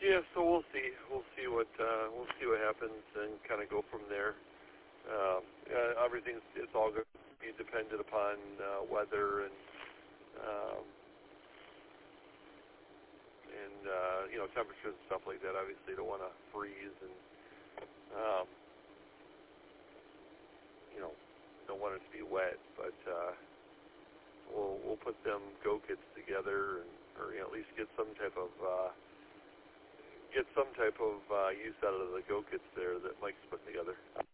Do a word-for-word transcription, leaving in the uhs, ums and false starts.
Yeah, so we'll see. We'll see what uh, we'll see what happens and kind of go from there. Uh, uh, everything's it's all going to be dependent upon uh, weather and um, and uh, you know temperatures and stuff like that. Obviously, you don't want to freeze and um, you know don't want it to be wet, but uh, we'll we'll put them go kits together and or you know, at least get some type of uh, get some type of uh, use out of the go kits there that Mike's putting together.